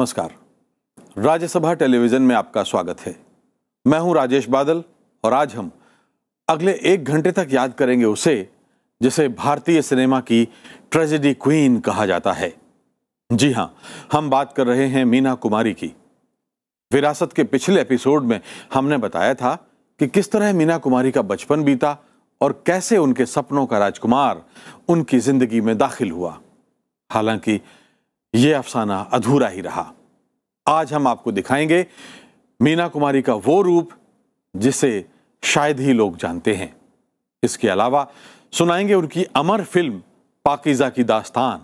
नमस्कार। राज्यसभा टेलीविजन में आपका स्वागत है। मैं हूं राजेश बादल और आज हम अगले 1 घंटे तक याद करेंगे उसे जिसे भारतीय सिनेमा की ट्रेजेडी क्वीन कहा जाता है। जी हां, हम बात कर रहे हैं मीना कुमारी की। विरासत के पिछले एपिसोड में हमने बताया था कि किस तरह मीना कुमारी का बचपन बीता और कैसे उनके सपनों का राजकुमार उनकी जिंदगी में दाखिल हुआ। हालांकि यह अफसाना अधूरा ही रहा। आज हम आपको दिखाएंगे मीना कुमारी का वो रूप जिसे शायद ही लोग जानते हैं। इसके अलावा सुनाएंगे उनकी अमर फिल्म पाकीज़ा की दास्तान।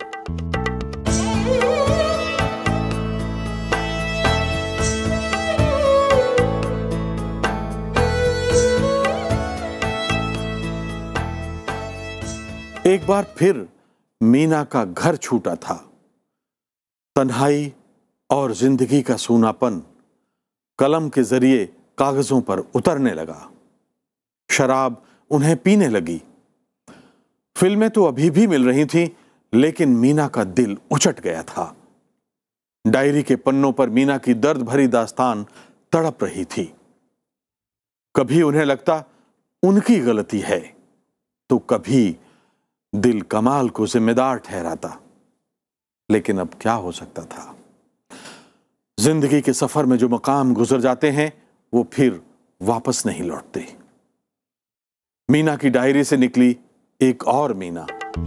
एक बार फिर मीना का घर छूटा था। तन्हाई और जिंदगी का सूनापन कलम के जरिए कागजों पर उतरने लगा। शराब उन्हें पीने लगी। फिल्में तो अभी भी मिल रही थीं, लेकिन मीना का दिल उचट गया था। डायरी के पन्नों पर मीना की दर्द भरी दास्तान तड़प रही थी। कभी उन्हें लगता उनकी गलती है, तो कभी दिल कमाल को जिम्मेदार ठहराता। लेकिन अब क्या हो सकता था? जिंदगी के सफर में जो मकाम गुजर जाते हैं वो फिर वापस नहीं लौटते। मीना की डायरी से निकली एक और मीना।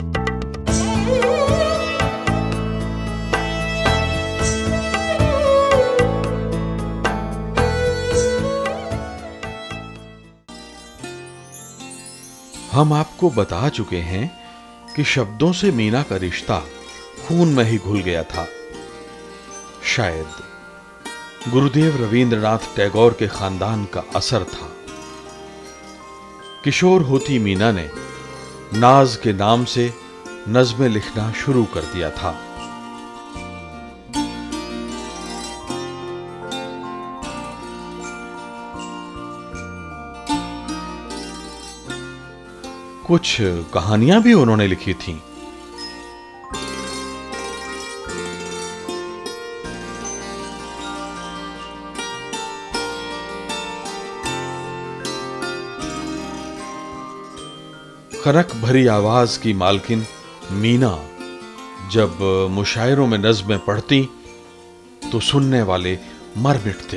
हम आपको बता चुके हैं कि शब्दों से मीना का रिश्ता खून में ही घुल गया था। शायद गुरुदेव रवींद्रनाथ टैगोर के खानदान का असर था। किशोर होती मीना ने नाज के नाम से नज़्में लिखना शुरू कर दिया था। कुछ कहानियां भी उन्होंने लिखी थीं। खनक भरी आवाज की मालकिन मीना जब मुशायरों में नज़्में पढ़ती तो सुनने वाले मर मिटते।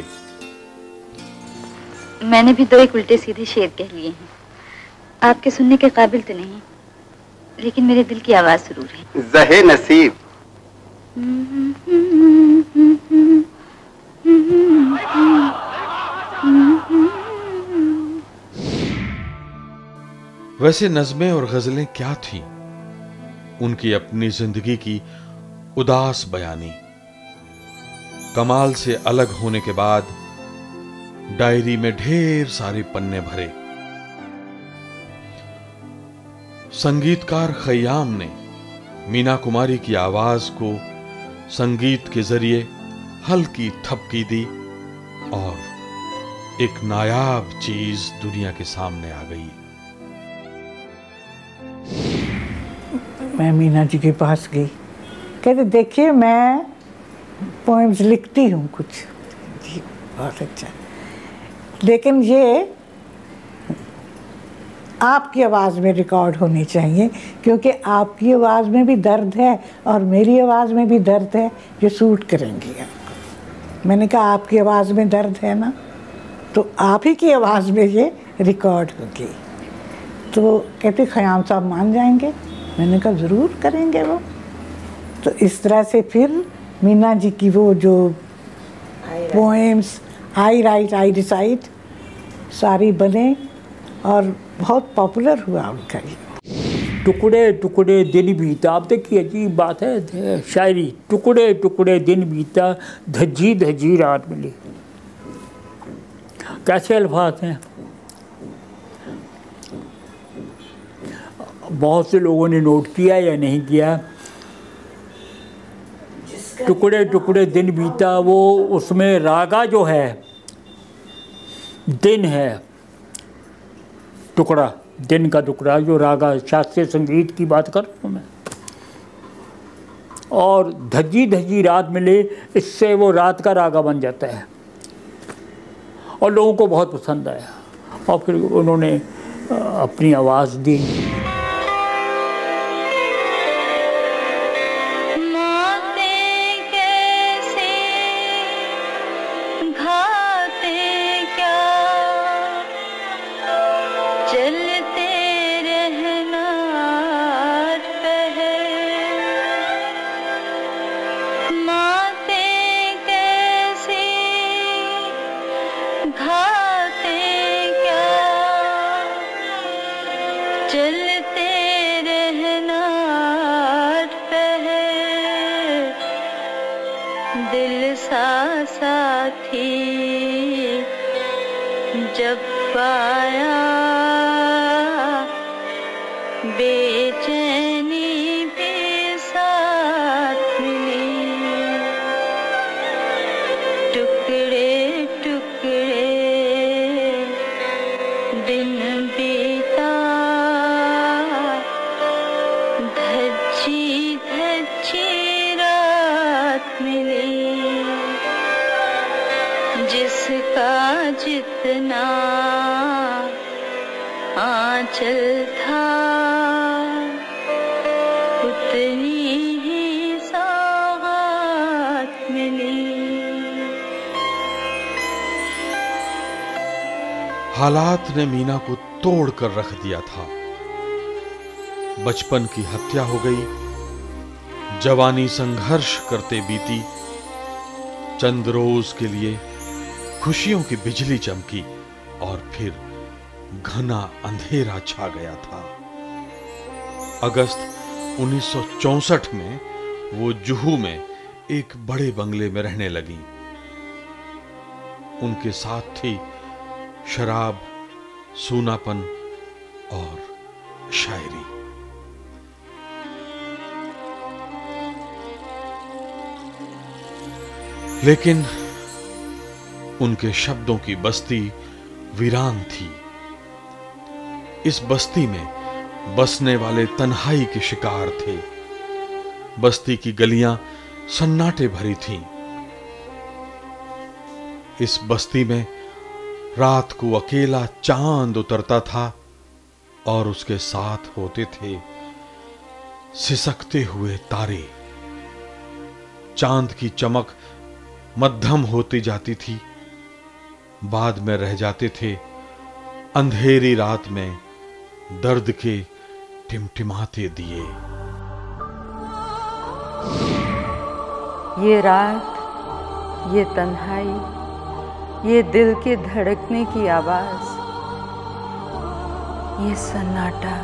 मैंने भी 2 एक उल्टे सीधे शेर कह लिए हैं। आपके सुनने के काबिल तो नहीं, लेकिन मेरे दिल की आवाज जरूर है। ज़हे नसीब। वैसे नज़्में और गजलें क्या थीं? उनकी अपनी जिंदगी की उदास बयानी। कमाल से अलग होने के बाद डायरी में ढेर सारे पन्ने भरे। संगीतकार खयाम ने मीना कुमारी की आवाज को संगीत के जरिए हल्की थपकी दी और एक नायाब चीज दुनिया के सामने आ गई। मैं मीना जी के पास गई। कहते देखिए मैं पोएम्स लिखती हूँ कुछ। जी बहुत अच्छा, लेकिन ये आपकी आवाज़ में रिकॉर्ड होनी चाहिए, क्योंकि आपकी आवाज़ में भी दर्द है और मेरी आवाज़ में भी दर्द है, ये सूट करेंगी आपको। मैंने कहा आपकी आवाज़ में दर्द है ना, तो आप ही की आवाज़ में ये रिकॉर्ड होगी। तो कहते खयाम साहब मान जाएंगे। मैंने कहा ज़रूर करेंगे वो। तो इस तरह से फिर मीना जी की वो जो poems I write I decide सारी बने और बहुत पॉपुलर हुआ उनका ये। टुकड़े टुकड़े दिन बीता। आप देखिए अजीब बात है शायरी। टुकड़े टुकड़े दिन बीता, धज्जी धज्जी रात मिली। कैसे अल्फाज हैं। बहुत से लोगों ने नोट किया या नहीं किया। टुकड़े टुकड़े दिन बीता, वो उसमें रागा जो है दिन है, टुकड़ा दिन का टुकड़ा जो रागा शास्त्रीय संगीत की बात कर रहा हूँ मैं। और धज्जी धज्जी रात मिले, इससे वो रात का रागा बन जाता है और लोगों को बहुत पसंद आया और फिर उन्होंने अपनी आवाज़ दी। दिल सा साथी जब पाया, बेचैनी भी साथ मिली। टुकड़े टुकड़े दिन बीता, धज्जी धज्जी रात मिली। जिसका जितना आंचल था, उतनी ही सौगात मिली। हालात ने मीना को तोड़ कर रख दिया था। बचपन की हत्या हो गई, जवानी संघर्ष करते बीती। चंद रोज के लिए खुशियों की बिजली चमकी और फिर घना अंधेरा छा गया था। अगस्त 1964 में वो जुहू में एक बड़े बंगले में रहने लगी। उनके साथ थी शराब, सूनापन और शायरी। लेकिन उनके शब्दों की बस्ती वीरान थी। इस बस्ती में बसने वाले तन्हाई के शिकार थे। बस्ती की गलियां सन्नाटे भरी थीं। इस बस्ती में रात को अकेला चांद उतरता था और उसके साथ होते थे सिसकते हुए तारे। चांद की चमक मध्यम होती जाती थी, बाद में रह जाते थे अंधेरी रात में दर्द के टिमटिमाते दिए। ये रात, ये तन्हाई, ये दिल के धड़कने की आवाज, ये सन्नाटा,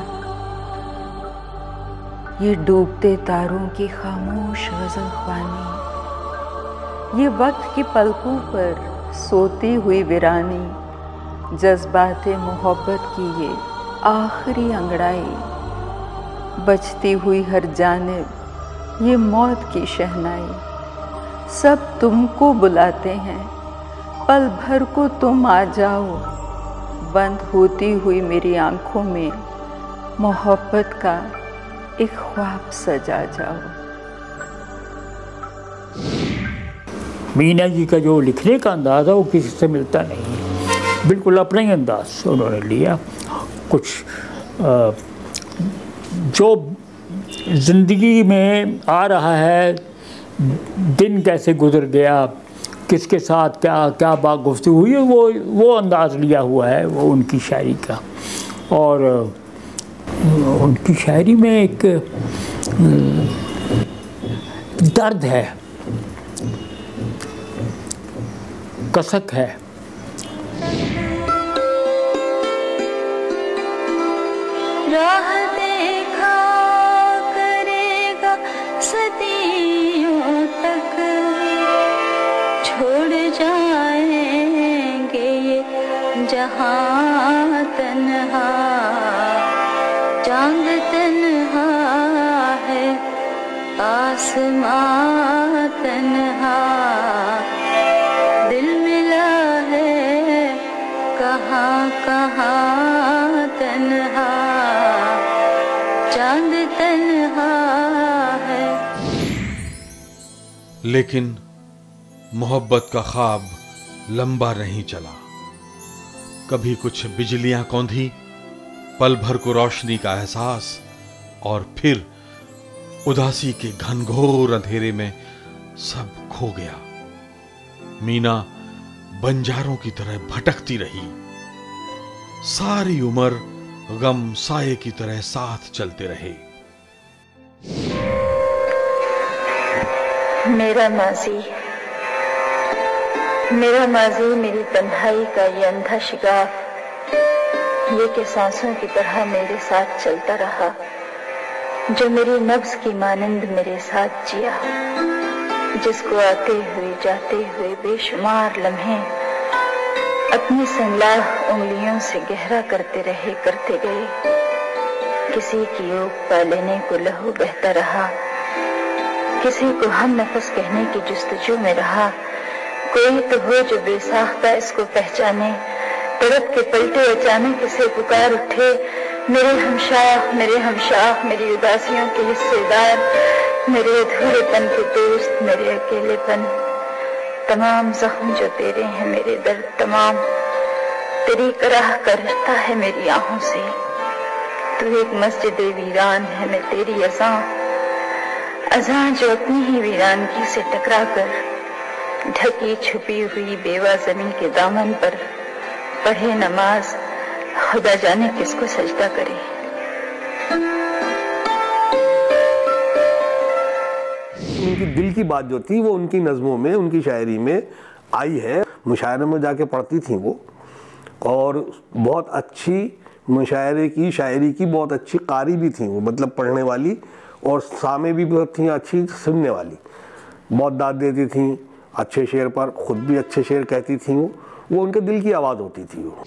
ये डूबते तारों की खामोश गजल ख्वानी, ये वक्त की पलकों पर सोती हुई वीरानी, जज्बाते मोहब्बत की ये आखिरी अंगड़ाई, बजती हुई हर जानिब ये मौत की शहनाई, सब तुमको बुलाते हैं, पल भर को तुम आ जाओ, बंद होती हुई मेरी आंखों में मोहब्बत का एक ख्वाब सजा जाओ। मीना जी का जो लिखने का अंदाज़ है वो किसी से मिलता नहीं, बिल्कुल अपना ही अंदाज उन्होंने लिया। कुछ जो ज़िंदगी में आ रहा है, दिन कैसे गुजर गया, किसके साथ क्या क्या बात गुफ्तगू हुई है, वो अंदाज़ लिया हुआ है वो उनकी शायरी का। और उनकी शायरी में एक दर्द है, कसक है। राह देखा करेगा सदियों तक, छोड़ जाएंगे ये जहां तन्हा, चांद तन्हा है, आसमां तन्हा, दिल मिला है कहाँ कहाँ तन्हा, चांद तन्हा है। लेकिन मोहब्बत का ख्वाब लंबा नहीं चला। कभी कुछ बिजलियां कौंधी, पल भर को रोशनी का एहसास, और फिर उदासी के घनघोर अंधेरे में सब खो गया। मीना बंजारों की तरह भटकती रही। सारी उम्र गम साये की तरह साथ चलते रहे। मेरा माजी मेरी तन्हाई का ये अंधा शिगाफ, ये कि सांसों की तरह मेरे साथ चलता रहा, जो मेरी नब्ज की मानंद मेरे साथ जिया, जिसको आते हुए जाते हुए बेशुमार लम्हे अपनी संगलाह उंगलियों से गहरा करते गए। किसी की ओक पा लेने को लहू बहता रहा, किसी को हम नफस कहने की जुस्तजू में रहा। कोई तो हो जो बेसाख्ता इसको पहचाने, तड़प के पलटे अचानक इसे पुकार उठे। मेरे हमशाह, मेरी उदासियों के हिस्सेदार, मेरे अधूरेपन के दोस्त, मेरे अकेलेपन, तमाम जख्म जो तेरे हैं, मेरे दर्द तमाम, तेरी कराह का रिश्ता है मेरी आहों से। तू एक मस्जिद वीरान है, मैं तेरी अज़ां जो अपनी ही वीरानगी से टकरा कर ढकी छुपी हुई बेवा ज़मीन के दामन पर पढ़े नमाज, खुदा जाने किसको सजदा करे। उनकी दिल की बात जो थी वो उनकी नज़मों में, उनकी शायरी में आई है। मुशायरे में जाके पढ़ती थी वो, और बहुत अच्छी मुशायरे की, शायरी की बहुत अच्छी कारी भी थी वो, मतलब पढ़ने वाली, और सामे भी बहुत थी अच्छी सुनने वाली। बहुत दाद देती थी अच्छे शेर पर, खुद भी अच्छे शेर कहती थी वो उनके दिल की आवाज़ होती थी वो।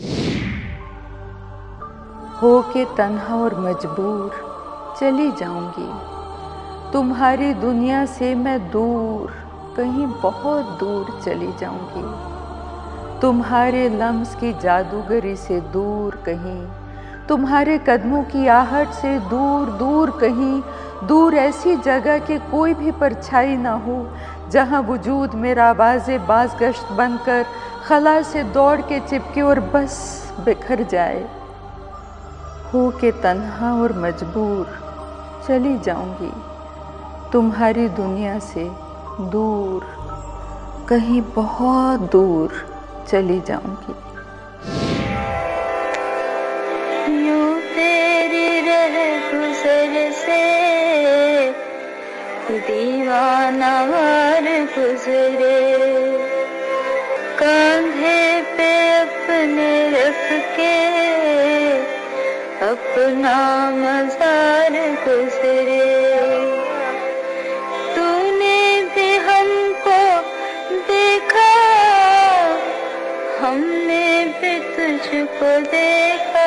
हो के तन्हा और मजबूर चली जाऊंगी, तुम्हारी दुनिया से मैं दूर, कहीं बहुत दूर चली जाऊंगी। तुम्हारे लम्स की जादूगरी से दूर कहीं, तुम्हारे कदमों की आहट से दूर दूर कहीं, दूर ऐसी जगह के कोई भी परछाई ना हो, जहाँ वजूद मेरा आवाज़े बाज़गश्त बनकर खला से दौड़ के चिपके और बस बिखर जाए। हो के तन्हा और मजबूर चली जाऊंगी, तुम्हारी दुनिया से दूर, कहीं बहुत दूर चली जाऊंगी। यूं तेरी रह गुजर से दीवाना वार गुजरे, कांधे पे अपने रख के अपना मजार गुजरे। तूने भी हमको देखा, हमने भी तुझको देखा,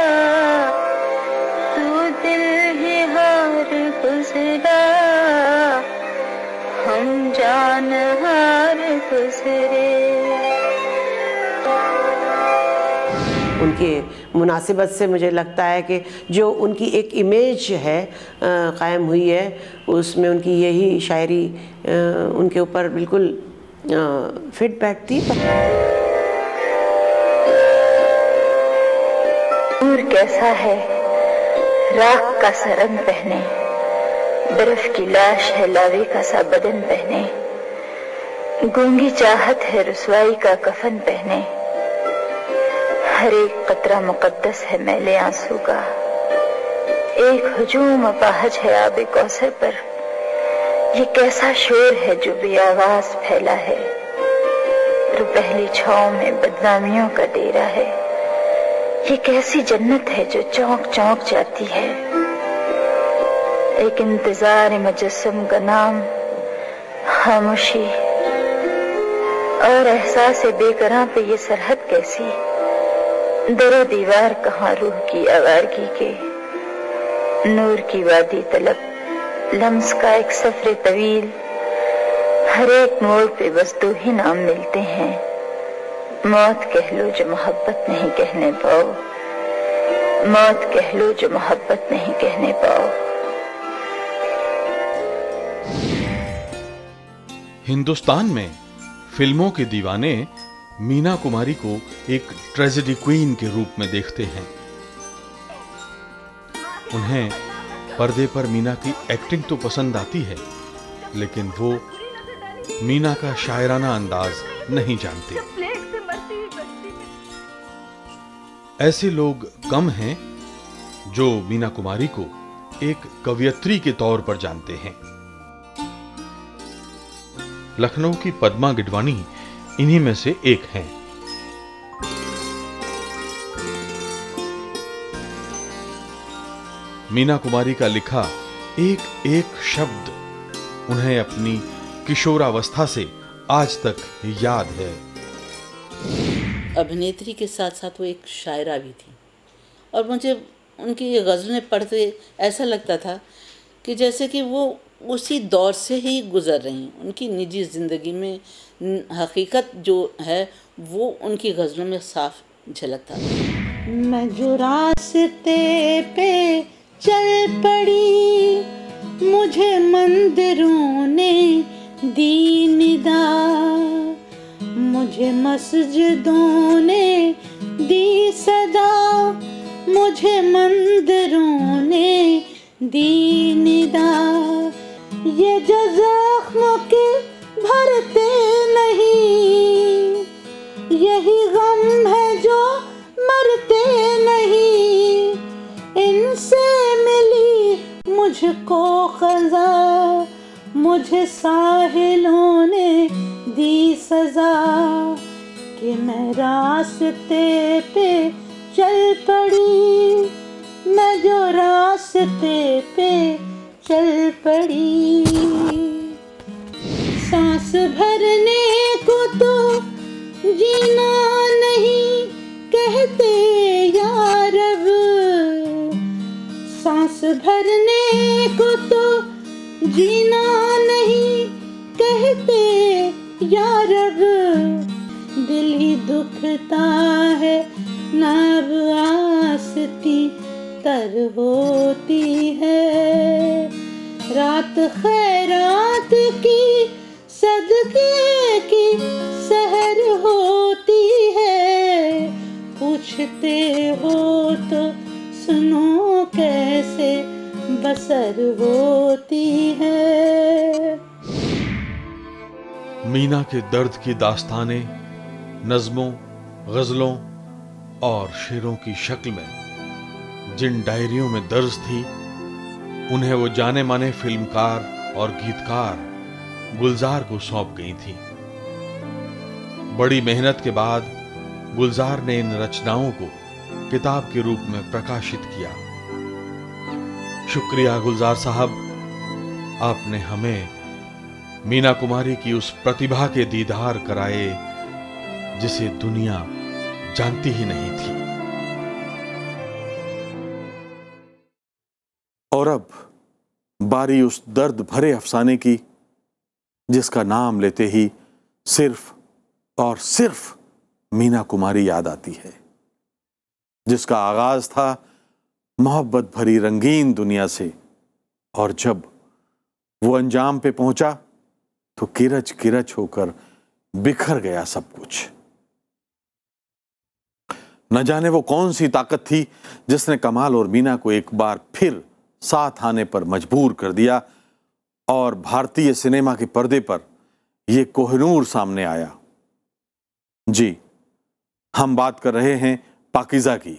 तू दिल ही हार गुजरा, हम जान हार गुजरे। उनके मुनासिबत से मुझे लगता है कि जो उनकी एक इमेज है कायम हुई है, उसमें उनकी यही शायरी उनके ऊपर बिल्कुल फिट बैठती। दूर कैसा है राख का सा रंग पहने, बर्फ की लाश है लावे का सा बदन पहने, गूंगी चाहत है रुसवाई का कफन पहने, हर एक कतरा मुकद्दस है मैले आंसू का, एक हुजूम अपाहज है आबे कौसर पर। ये कैसा शोर है जो बेआवाज फैला है, रुपहली छांव में बदनामियों का डेरा है। ये कैसी जन्नत है जो चौंक चौंक जाती है, एक इंतजार मुजस्सम का नाम खामोशी, और एहसास बेकरां पे ये सरहद कैसी, दरो दीवार कहाँ रूह की आवारगी के, नूर की वादी तलब लम्स का एक सफर तवील, हर एक मोड़ पे बस दो ही नाम मिलते हैं, मौत कह लो जो मोहब्बत नहीं कहने पाओ, मौत कह लो जो मोहब्बत नहीं कहने पाओ। हिंदुस्तान में फिल्मों के दीवाने मीना कुमारी को एक ट्रेजेडी क्वीन के रूप में देखते हैं। उन्हें पर्दे पर मीना की एक्टिंग तो पसंद आती है, लेकिन वो मीना का शायराना अंदाज नहीं जानते। ऐसे लोग कम हैं जो मीना कुमारी को एक कवयित्री के तौर पर जानते हैं। लखनऊ की पद्मा गिडवानी इन्हीं में से एक हैं। मीना कुमारी का लिखा एक एक शब्द उन्हें अपनी किशोरावस्था से आज तक याद है। अभिनेत्री के साथ साथ वो एक शायरा भी थी, और मुझे उनकी ये गज़लें पढ़ते ऐसा लगता था कि जैसे कि वो उसी दौर से ही गुजर रही हैं। उनकी निजी ज़िंदगी में हकीकत जो है वो उनकी गज़लों में साफ झलकता था। मैं जो रास्ते पे चल पड़ी, मुझे मंदिरों ने दी निदा, मुझे मस्जिदों ने दी सदा, मुझे मंदिरों ने दी निदा। ये जो ज़ख्म के भरते नहीं, यही गम है जो मरते नहीं, इनसे मिली मुझको ख़ज़ा, मुझे साहिलों ने दी सज़ा, कि मैं रास्ते पे चल पड़ी, मैं जो रास्ते पे चल पड़ी। सांस भरने को तो जीना नहीं कहते या रब, सांस भरने को तो जीना नहीं कहते या रब, दिल ही दुखता है ना अब आसती तर होती है, रात खैरात की सदके की सहर होती है, पूछते हो तो सुनो कैसे बसर होती है। मीना के दर्द की दास्तानें नज़्मों, गज़लों और शेरों की शक्ल में जिन डायरियों में दर्ज थी, उन्हें वो जाने माने फिल्मकार और गीतकार गुलजार को सौंप गई थी। बड़ी मेहनत के बाद गुलजार ने इन रचनाओं को किताब के रूप में प्रकाशित किया। शुक्रिया गुलजार साहब, आपने हमें मीना कुमारी की उस प्रतिभा के दीदार कराए जिसे दुनिया जानती ही नहीं थी। और अब बारी उस दर्द भरे अफसाने की जिसका नाम लेते ही सिर्फ और सिर्फ मीना कुमारी याद आती है, जिसका आगाज था मोहब्बत भरी रंगीन दुनिया से, और जब वो अंजाम पे पहुंचा तो किरच किरच होकर बिखर गया सब कुछ। न जाने वो कौन सी ताकत थी जिसने कमाल और मीना को एक बार फिर साथ आने पर मजबूर कर दिया और भारतीय सिनेमा के पर्दे पर यह कोहिनूर सामने आया। जी, हम बात कर रहे हैं पाकीज़ा की।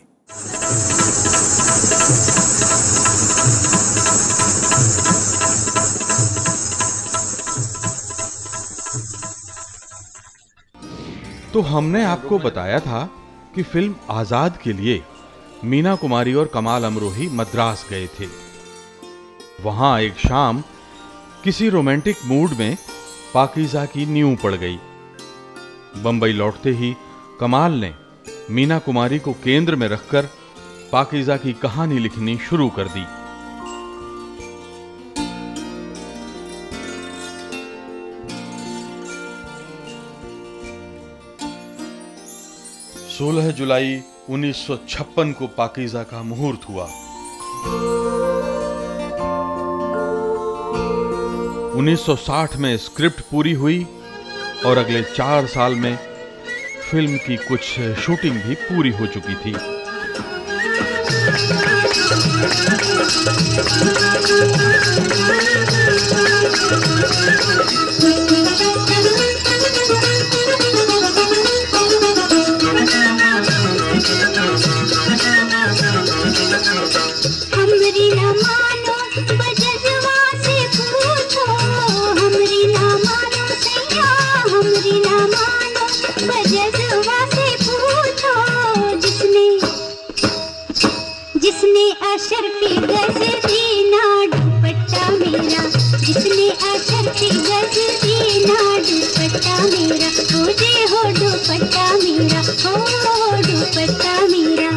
तो हमने आपको बताया था कि फिल्म आजाद के लिए मीना कुमारी और कमाल अमरोही मद्रास गए थे। वहां एक शाम किसी रोमांटिक मूड में पाकीज़ा की नींव पड़ गई। बंबई लौटते ही कमाल ने मीना कुमारी को केंद्र में रखकर पाकीज़ा की कहानी लिखनी शुरू कर दी। 16 जुलाई 1956 को पाकीज़ा का मुहूर्त हुआ। 1960 में स्क्रिप्ट पूरी हुई और अगले 4 साल में फिल्म की कुछ शूटिंग भी पूरी हो चुकी थी। हमरी न मानो बजजवा से पूछो, हमरी न मानो सैया, हमरी न मानो बजजवा से पूछो, जिसने अशरफी गजरी ना दुपट्टा मेरा, जिसने अशरफी गजरी ना दुपट्टा मेरा, तुझे हो दुपट्टा मेरा, हो दुपट्टा मेरा।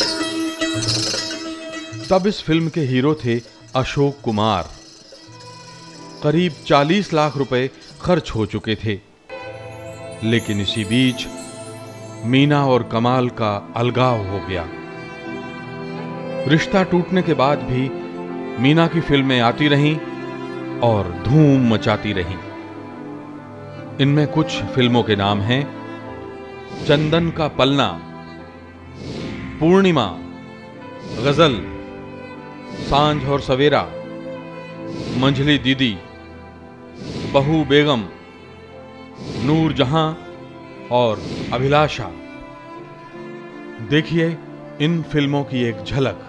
तब इस फिल्म के हीरो थे अशोक कुमार। करीब 40 लाख रुपए खर्च हो चुके थे, लेकिन इसी बीच मीना और कमाल का अलगाव हो गया। रिश्ता टूटने के बाद भी मीना की फिल्में आती रहीं और धूम मचाती रहीं। इनमें कुछ फिल्मों के नाम हैं: चंदन का पलना, पूर्णिमा, गजल, सांझ और सवेरा, मंझली दीदी, बहू बेगम, नूर जहां और अभिलाषा। देखिए इन फिल्मों की एक झलक।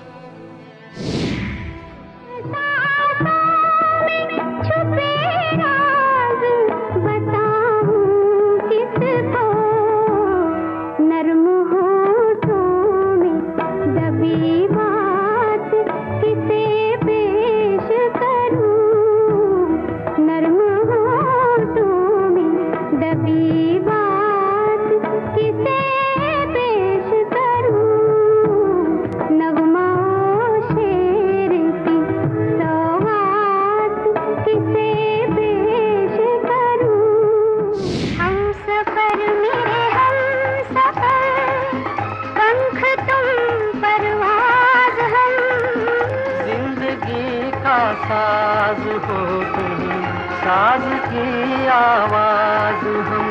साज हो तुम, साज की आवाज हम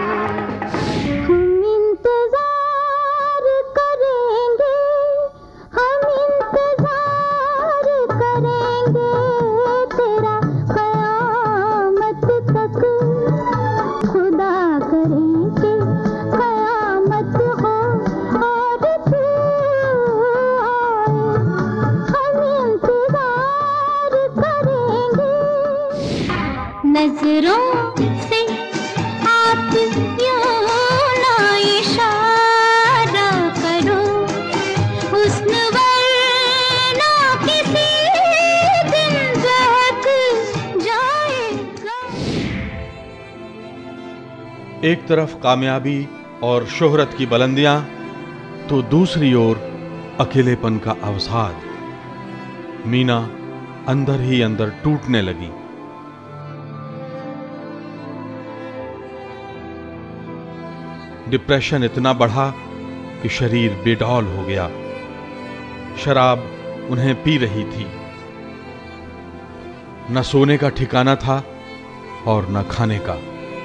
इंतजार करेंगे, हम इंतजार करेंगे तेरा क़यामत तक, खुदा करे कि क़यामत हो और तू आए, हम इंतजार करेंगे। नजरों से आप यूं ना इशारा करो, हुस्न वरना किसी दिन बहक जाएगा। एक तरफ कामयाबी और शोहरत की बुलंदियां, तो दूसरी ओर अकेलेपन का अवसाद। मीना अंदर ही अंदर टूटने लगी। डिप्रेशन इतना बढ़ा कि शरीर बेडौल हो गया। शराब उन्हें पी रही थी। न सोने का ठिकाना था और न खाने का।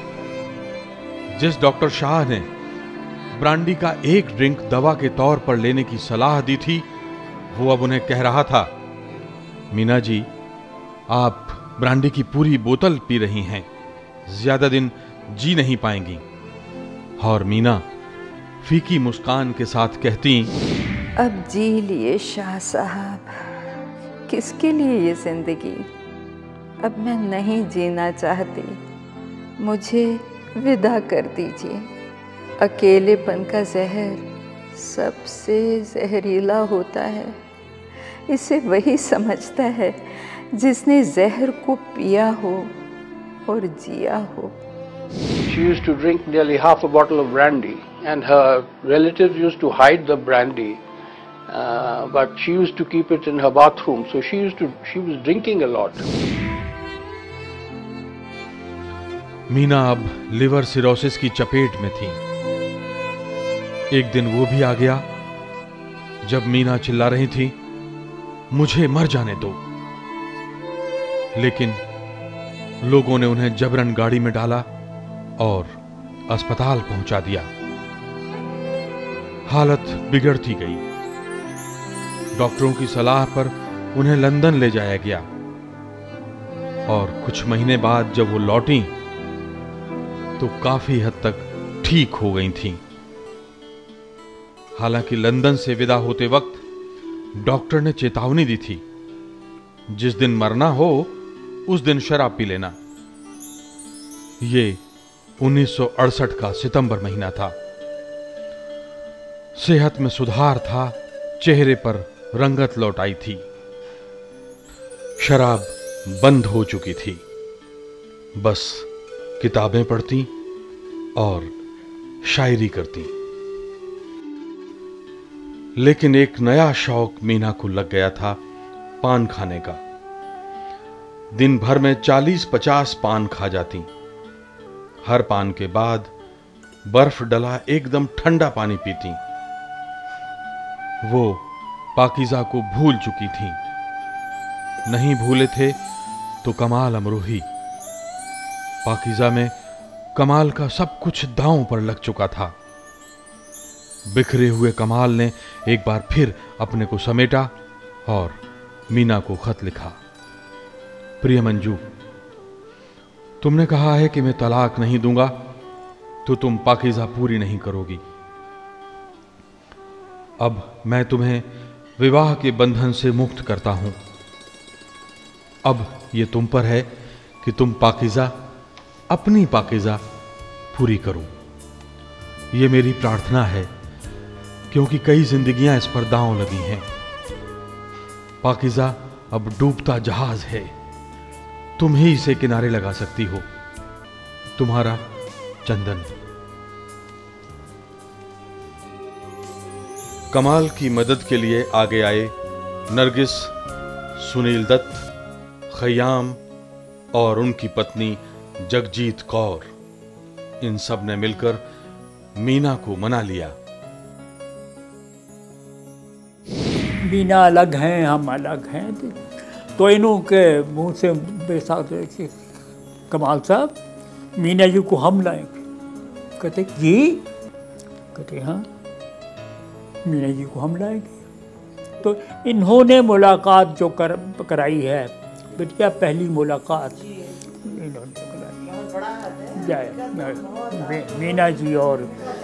जिस डॉक्टर शाह ने ब्रांडी का एक ड्रिंक दवा के तौर पर लेने की सलाह दी थी, वो अब उन्हें कह रहा था, मीना जी, आप ब्रांडी की पूरी बोतल पी रही हैं, ज्यादा दिन जी नहीं पाएंगी। और मीना फीकी मुस्कान के साथ कहती, अब जी लिए शाह साहब, किसके लिए ये जिंदगी? अब मैं नहीं जीना चाहती, मुझे विदा कर दीजिए। अकेलेपन का जहर सबसे जहरीला होता है। इसे वही समझता है जिसने जहर को पिया हो और जिया हो। She used to drink nearly half a bottle of brandy, and her relatives used to hide the brandy, but she used to keep it in her bathroom. So she was drinking a lot. Meena अब liver cirrhosis की चपेट में थी। एक दिन वो भी आ गया जब मीना चिल्ला रही थी, मुझे मर जाने दो। लेकिन लोगों ने उन्हें जबरन गाड़ी में डाला और अस्पताल पहुंचा दिया। हालत बिगड़ती गई। डॉक्टरों की सलाह पर उन्हें लंदन ले जाया गया और कुछ महीने बाद जब वो लौटी तो काफी हद तक ठीक हो गई थीं। हालांकि लंदन से विदा होते वक्त डॉक्टर ने चेतावनी दी थी, जिस दिन मरना हो उस दिन शराब पी लेना। ये 1968 का सितंबर महीना था। सेहत में सुधार था, चेहरे पर रंगत लौट आई थी। शराब बंद हो चुकी थी, बस किताबें पढ़ती और शायरी करती। लेकिन एक नया शौक मीना को लग गया था, पान खाने का। दिन भर में 40-50 पान खा जाती। हर पान के बाद बर्फ डला एकदम ठंडा पानी पीती। वो पाकीज़ा को भूल चुकी थी। नहीं भूले थे तो कमाल अमरोही। पाकीज़ा में कमाल का सब कुछ दांव पर लग चुका था। बिखरे हुए कमाल ने एक बार फिर अपने को समेटा और मीना को खत लिखा। प्रिय मंजू, तुमने कहा है कि मैं तलाक नहीं दूंगा तो तुम पाकीज़ा पूरी नहीं करोगी। अब मैं तुम्हें विवाह के बंधन से मुक्त करता हूं। अब ये तुम पर है कि तुम पाकीज़ा, अपनी पाकीज़ा पूरी करो। ये मेरी प्रार्थना है, क्योंकि कई जिंदगियां इस पर दांव लगी हैं। पाकीज़ा अब डूबता जहाज है, तुम ही इसे किनारे लगा सकती हो। तुम्हारा चंदन। कमाल की मदद के लिए आगे आए नरगिस, सुनील दत्त, खयाम और उनकी पत्नी जगजीत कौर। इन सब ने मिलकर मीना को मना लिया। मीना अलग हैं, हम अलग हैं, तो इन्हों के मुंह से बेसाथ कमाल साहब मीना जी को हम लाएंगे। कहते जी, कहते हाँ मीना जी को हम लाएंगे। तो इन्होंने मुलाकात जो कराई है, बेटिया पहली मुलाकात इन्होंने कराई मीना जी और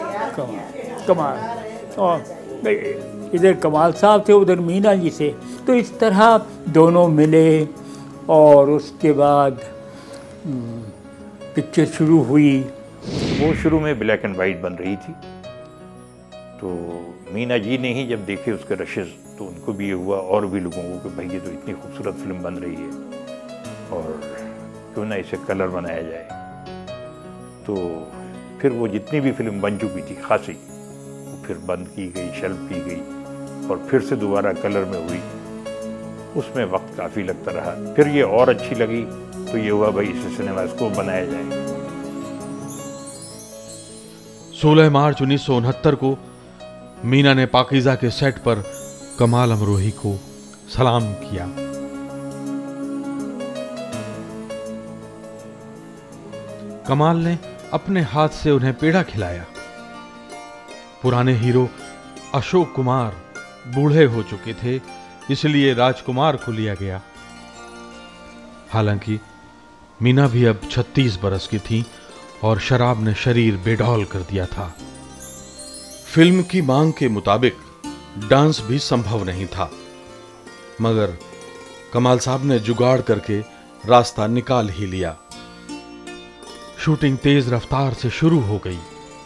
कमाल। और इधर कमाल साहब थे, उधर मीना जी से। तो इस तरह दोनों मिले और उसके बाद पिक्चर शुरू हुई। वो शुरू में ब्लैक एंड वाइट बन रही थी, तो मीना जी ने ही जब देखे उसके रशेस तो उनको भी ये हुआ, और भी लोगों को, कि भाई ये तो इतनी खूबसूरत फिल्म बन रही है और क्यों ना इसे कलर बनाया जाए। तो फिर वो जितनी भी फिल्म बन चुकी थी खासी, वो फिर बंद की गई, शेल्फ की गई और फिर से दोबारा कलर में हुई। उसमें वक्त काफ़ी लगता रहा। फिर ये और अच्छी लगी तो ये हुआ भाई इसे सिनेमास्कोप बनाया जाए। 16 मार्च 1969 को मीना ने पाकीज़ा के सेट पर कमाल अमरोही को सलाम किया। कमाल ने अपने हाथ से उन्हें पेड़ा खिलाया। पुराने हीरो अशोक कुमार बूढ़े हो चुके थे, इसलिए राजकुमार को लिया गया। हालांकि मीना भी अब 36 बरस की थी और शराब ने शरीर बेडौल कर दिया था। फिल्म की मांग के मुताबिक डांस भी संभव नहीं था, मगर कमाल साहब ने जुगाड़ करके रास्ता निकाल ही लिया। शूटिंग तेज रफ्तार से शुरू हो गई।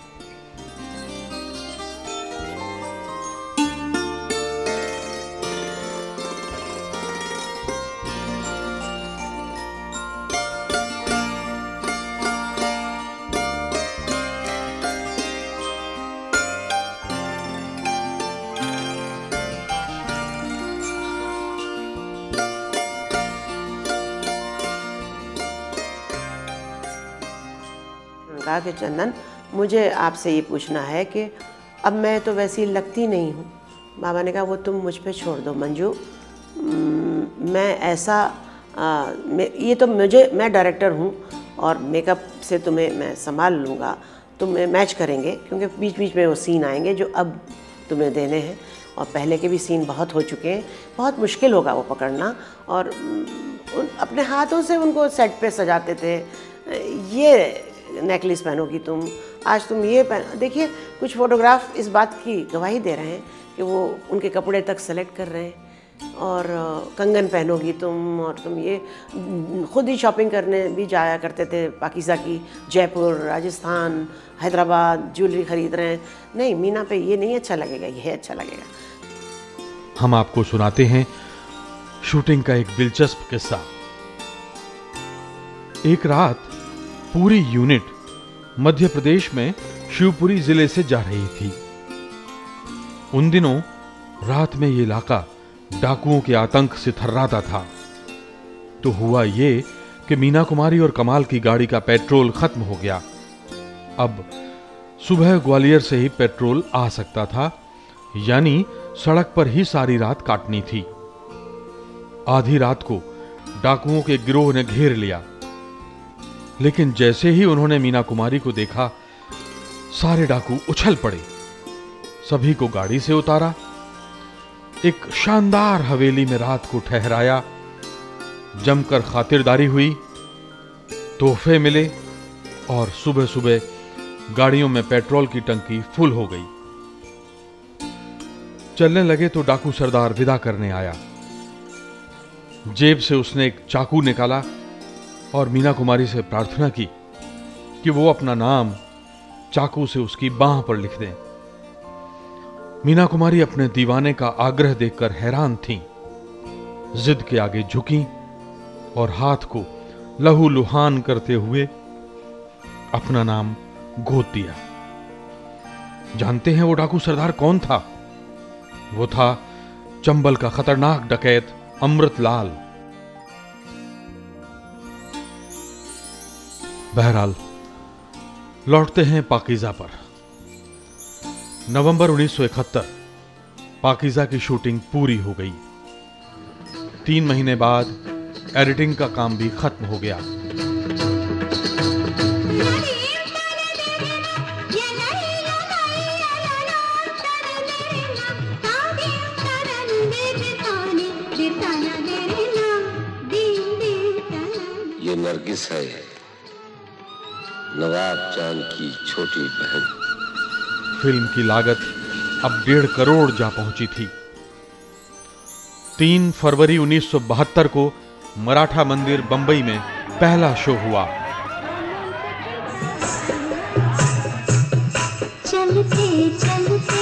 कहा कि चंदन, मुझे आपसे ये पूछना है कि अब मैं तो वैसी लगती नहीं हूँ। बाबा ने कहा वो तुम मुझ पे छोड़ दो मंजू, मैं ऐसा ये तो मैं डायरेक्टर हूँ और मेकअप से तुम्हें मैं संभाल लूँगा, तुम्हें मैच करेंगे, क्योंकि बीच बीच में वो सीन आएंगे जो अब तुम्हें देने हैं, और पहले के भी सीन बहुत हो चुके हैं, बहुत मुश्किल होगा वो पकड़ना। और अपने हाथों से उनको सेट पे सजाते थे, ये नेकलेस पहनोगी तुम, आज तुम ये पहन। देखिए कुछ फोटोग्राफ इस बात की गवाही दे रहे हैं कि वो उनके कपड़े तक सेलेक्ट कर रहे हैं, और कंगन पहनोगी तुम, और तुम ये खुद ही शॉपिंग करने भी जाया करते थे पाकिज़ा की, जयपुर, राजस्थान, हैदराबाद, ज्वेलरी खरीद रहे हैं। नहीं, मीना पे ये नहीं अच्छा लगेगा, ये अच्छा लगेगा। हम आपको सुनाते हैं शूटिंग का एक दिलचस्प किस्सा। एक रात पूरी यूनिट मध्य प्रदेश में शिवपुरी जिले से जा रही थी। उन दिनों रात में ये इलाका डाकुओं के आतंक से थर्राता था। तो हुआ ये कि मीना कुमारी और कमाल की गाड़ी का पेट्रोल खत्म हो गया। अब सुबह ग्वालियर से ही पेट्रोल आ सकता था, यानी सड़क पर ही सारी रात काटनी थी। आधी रात को डाकुओं के गिरोह ने घेर लिया, लेकिन जैसे ही उन्होंने मीना कुमारी को देखा, सारे डाकू उछल पड़े, सभी को गाड़ी से उतारा, एक शानदार हवेली में रात को ठहराया, जमकर खातिरदारी हुई, तोहफे मिले, और सुबह सुबह गाड़ियों में पेट्रोल की टंकी फुल हो गई। चलने लगे तो डाकू सरदार विदा करने आया। जेब से उसने एक चाकू निकाला और मीना कुमारी से प्रार्थना की कि वो अपना नाम चाकू से उसकी बांह पर लिख दें। मीना कुमारी अपने दीवाने का आग्रह देखकर हैरान थीं, जिद के आगे झुकीं और हाथ को लहूलुहान करते हुए अपना नाम गोद दिया। जानते हैं वो डाकू सरदार कौन था? वो था चंबल का खतरनाक डकैत अमृतलाल। बहरहाल लौटते हैं पाकीज़ा पर। नवंबर 1971 पाकीज़ा की शूटिंग पूरी हो गई। 3 महीने बाद एडिटिंग का काम भी खत्म हो गया। ये नरगिस है, नवाब चांद की छोटी बहन। फिल्म की लागत अब 1.5 करोड़ जा पहुंची थी। 3 फरवरी 1972 को मराठा मंदिर बंबई में पहला शो हुआ। चलते चलते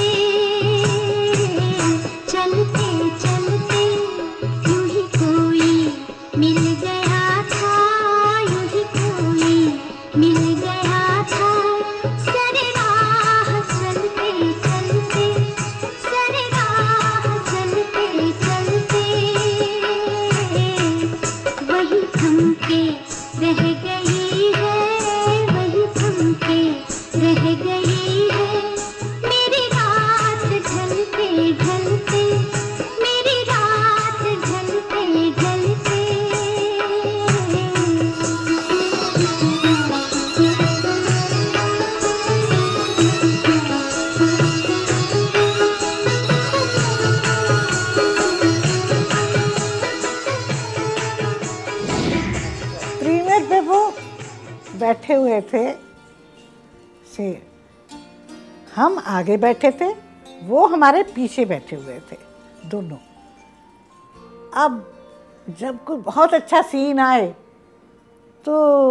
चलते चलते यूं ही कोई मिल गया था, यूं ही कोई मिल गया था। सरे राह चलते चलते, सरे राह चलते चलते वही थम के रह गई है, वही थम के रह गई है। मेरी रात ढलते ढलते, मेरी रात ढलते ढलते। प्रीमियर पे वो बैठे हुए थे से, हम आगे बैठे थे, वो हमारे पीछे बैठे हुए थे दोनों। अब जब कोई बहुत अच्छा सीन आए तो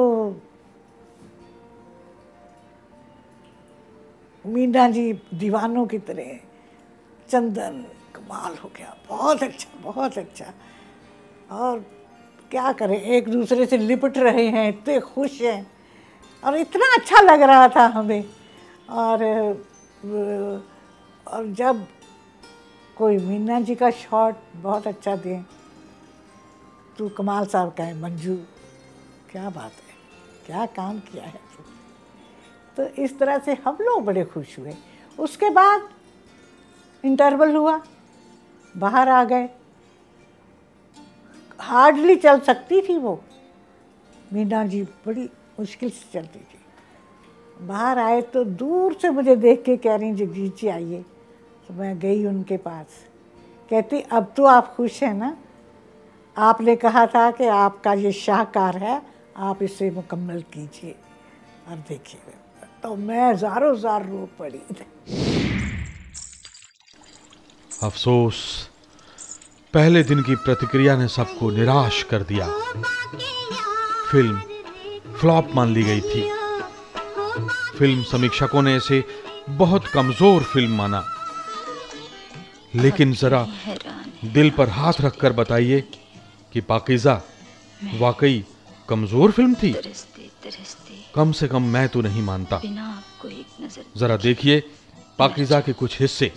मीना जी दीवानों की तरह, चंदन कमाल हो गया, बहुत अच्छा बहुत अच्छा। और क्या करें, एक दूसरे से लिपट रहे हैं, इतने खुश हैं, और इतना अच्छा लग रहा था हमें। और जब कोई मीना जी का शॉट बहुत अच्छा दें तो कमाल साहब कहें, मंजू क्या बात है, क्या काम किया है। तो इस तरह से हम लोग बड़े खुश हुए। उसके बाद इंटरवल हुआ, बाहर आ गए, हार्डली चल सकती थी वो। मीना जी बड़ी मुश्किल से चलती थी। बाहर आए तो दूर से मुझे देख के कह रही जगजीत जी आइए। तो मैं गई उनके पास, कहती अब तो आप खुश हैं ना, आपने कहा था कि आपका ये शाहकार है, आप इसे मुकम्मल कीजिए और देखिए। तो मैं ज़ारों ज़ार रो पड़ी। अफसोस, पहले दिन की प्रतिक्रिया ने सबको निराश कर दिया। फिल्म फ्लॉप मान ली गई थी। फिल्म समीक्षकों ने इसे बहुत कमजोर फिल्म माना। लेकिन जरा दिल पर हाथ रखकर बताइए कि पाकीज़ा वाकई कमजोर फिल्म थी? कम से कम मैं तो नहीं मानता। जरा देखिए पाकीज़ा के कुछ हिस्से।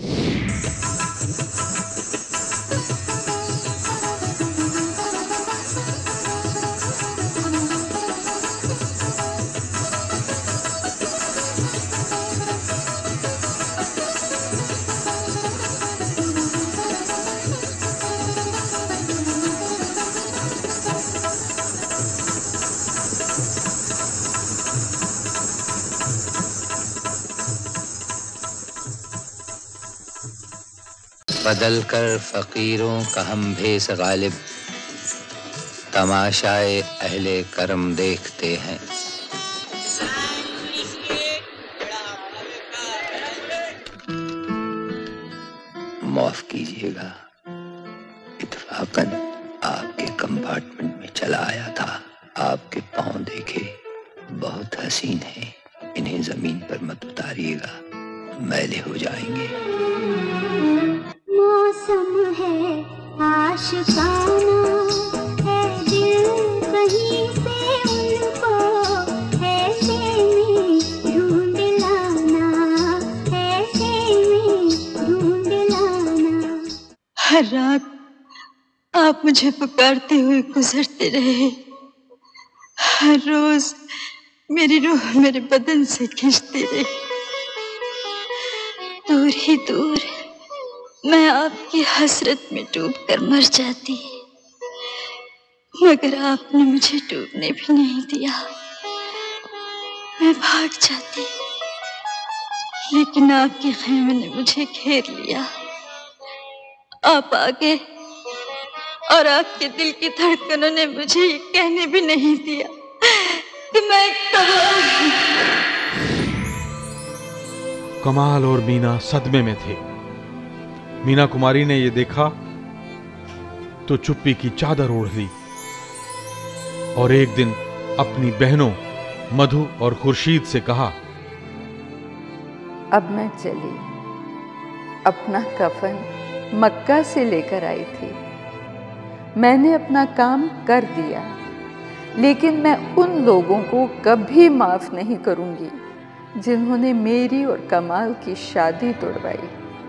बदल कर फकीरों का हम भेस गालिब, तमाशाए अहले करम देखते हैं। माफ कीजिएगा, इत्तफाकन आपके कंपार्टमेंट में चला आया था। आपके पांव देखे, बहुत हसीन है, इन्हें जमीन पर मत उतारिएगा, मैले हो जाएंगे। मौसम है आशिकाना, है दिल कहीं से उनको ऐसे में ढूंढ लाना, ऐसे में ढूंढ लाना। हर रात आप मुझे पुकारते हुए गुजरते रहे। हर रोज मेरी रूह मेरे बदन से खींचती रही। दूर ही दूर मैं आपकी हसरत में डूबकर मर जाती, मगर आपने मुझे डूबने भी नहीं दिया। मैं भाग जाती, लेकिन आपके ख़ैमे ने मुझे घेर लिया। आप आ गए और आपके दिल की धड़कनों ने मुझे ये कहने भी नहीं दिया कि मैं कहाँ हूँ। कमाल और मीना सदमे में थे। मीना कुमारी ने यह देखा तो चुप्पी की चादर ओढ़ ली और एक दिन अपनी बहनों मधु और खुर्शीद से कहा, अब मैं चली। अपना कफन मक्का से लेकर आई थी। मैंने अपना काम कर दिया, लेकिन मैं उन लोगों को कभी माफ नहीं करूंगी जिन्होंने मेरी और कमाल की शादी तोड़वाई।